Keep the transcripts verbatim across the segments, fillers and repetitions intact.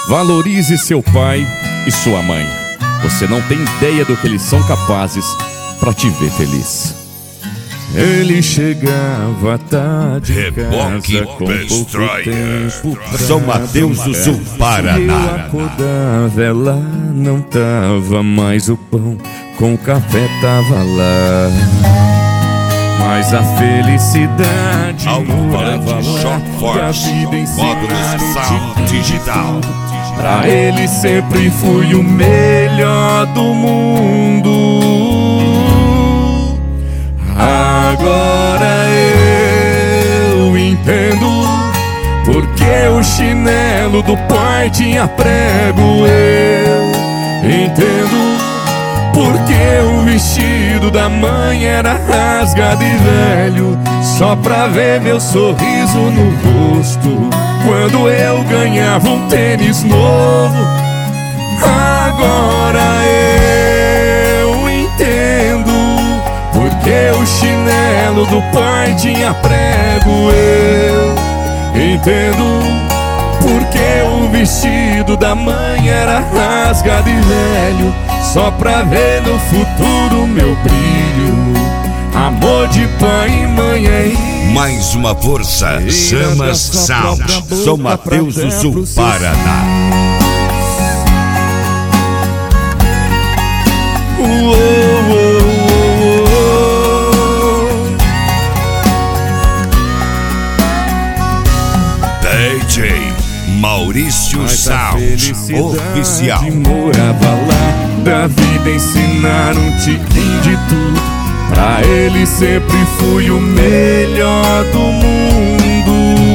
Valorize seu pai e sua mãe. Você não tem ideia do que eles são capazes para te ver feliz. Ele chegava tarde em casa com pouco tempo pra São Mateus do Sul, Paraná. Eu acordava, ela não tava mais, o pão com café tava lá. Mas a felicidade morava lá, e a vida ensinara Sound Digital. Pra ele sempre fui o melhor do mundo. Agora eu entendo porque o chinelo do pai tinha prego. Eu entendo porque o vestido da mãe era rasgado e velho, só pra ver meu sorriso no rosto quando eu ganhava um tênis novo. Agora eu entendo porque o chinelo do pai tinha prego. Eu entendo porque o vestido da mãe era rasgado e velho, só pra ver no futuro meu brilho. Amor de pai e mãe é isso. Mais uma força, Chamas Sound, São Mateus do Sul, Paraná. Uou, uou, uou. D J Maurício Mas Sound Oficial. Morava lá, da vida ensinaram um tiquinho de tudo. Pra ele sempre fui o melhor do mundo.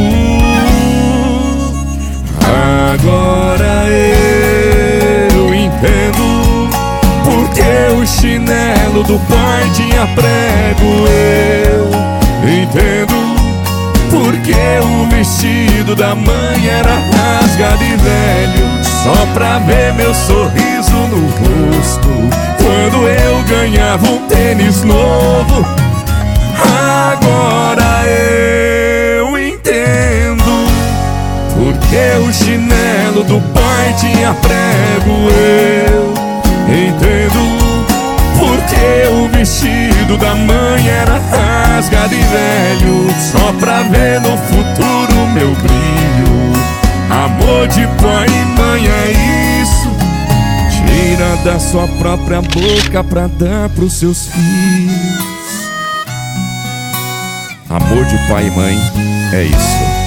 Agora eu entendo porque o chinelo do pai tinha prego. Eu entendo porque o vestido da mãe era rasgado e velho, só pra ver meu sorriso no rosto quando eu ganhava um tênis novo. Agora eu entendo porque o chinelo do pai tinha prego. Eu entendo porque o vestido da mãe era rasgado e velho, só pra ver no futuro meu brilho. Amor de pai e mãe é isso. Tira da sua própria boca pra dar pros seus filhos. Amor de pai e mãe é isso.